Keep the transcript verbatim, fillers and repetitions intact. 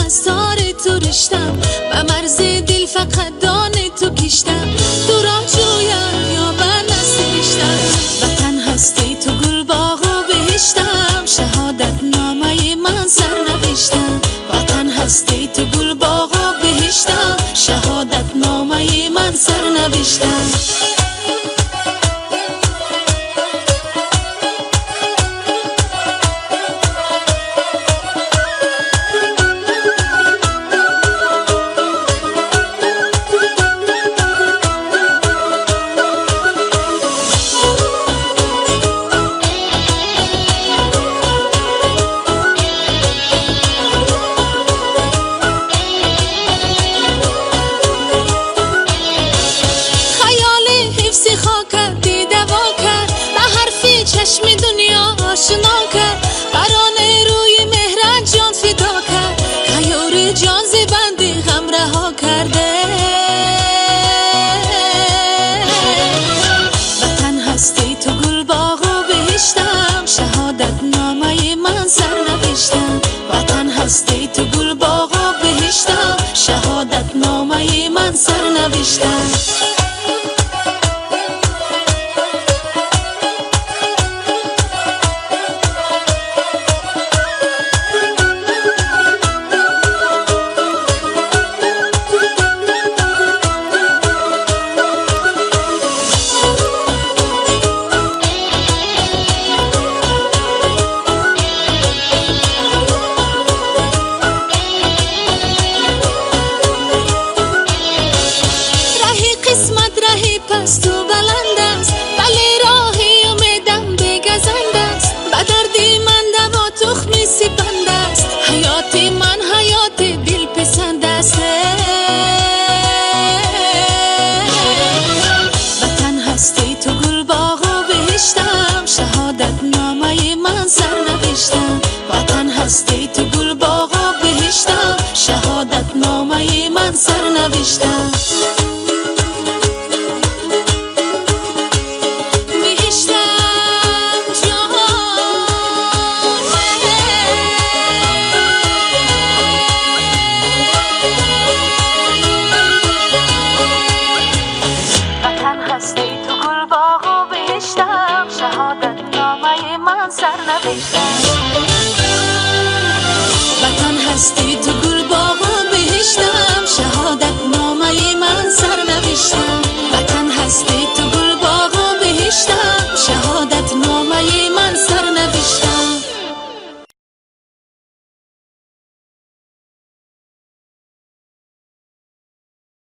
آثار تو رشتم و مرز دل فقط دان تو کشتم تو را جویم یا بر نسرشتم وطن هستی تو گل باغ و بهشتم شهادت نامه من سر نوشتم وطن هستی تو گل باغ و بهشتم شهادت نامه من سر نوشتم چشم دنیا آشنا کرد برانه روی مهرن جان فدا کرد خیار جان زبند غم رها کرده وطن هستی تو گل باغ و بهشتم شهادت نامه من سر نوشتم وطن هستی تو گل باغ و بهشتم شهادت نامه من سر نوشتم پس تو بلند است ولی راهی امیدم بگزند است به دردی من دوا تخمی سپند است حیات من حیات دل پسند است وطن هستی تو گل باغ و بهشتم شهادت نامه من سر نوشتم وطن هستی تو گل باغ و بهشتم شهادت نامه من سر نوشتم هستی تو گل باغ و بهشتم شهادت نامه من سر نوشتم وطن هستی تو گل باغ